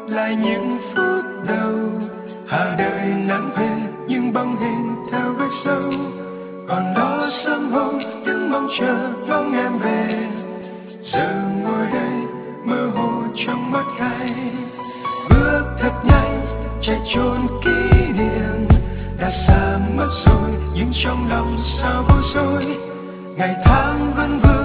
lại những phút đầu. Hà đợi nắng về nhưng bóng hình theo vết sâu, còn đó sớm hôm đứng mong chờ ngóng em về. Giờ ngồi đây mơ hồ trong mắt cay, bước thật nhanh chạy trốn kỷ niệm đã xa mất rồi, nhưng trong lòng sao bối rối. Ngày tháng vẫn vương